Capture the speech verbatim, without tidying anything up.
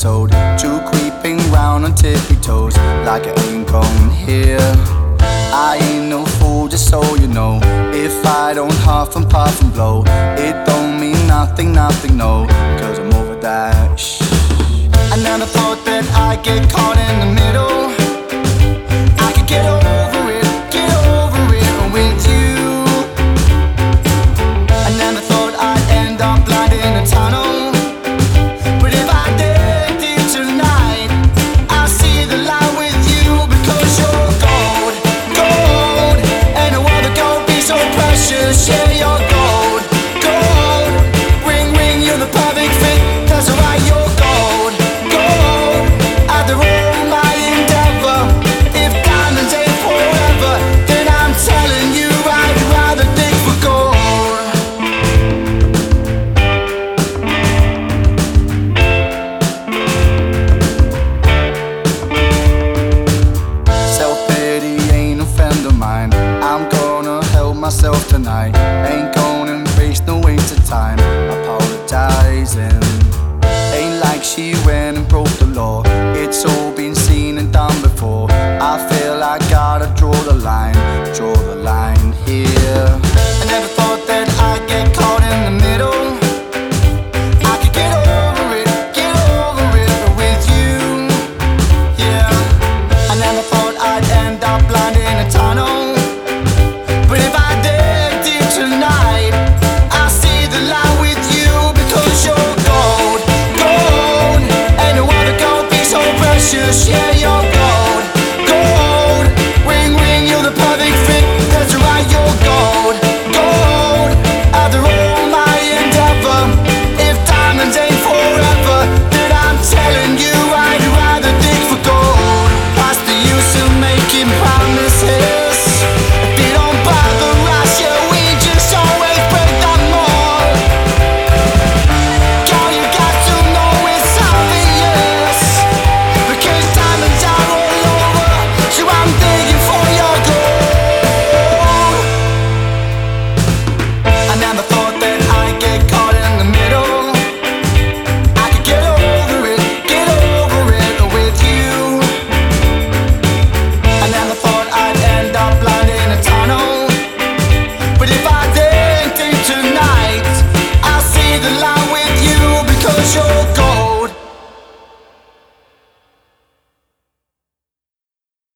episode. Two creeping round on tippy toes, like I ain't going here. I ain't no fool, just so you know. If I don't huff and puff and blow, it don't mean nothing, nothing, no. Cause I'm over that shh. I never thought that I'd get caught in the middle.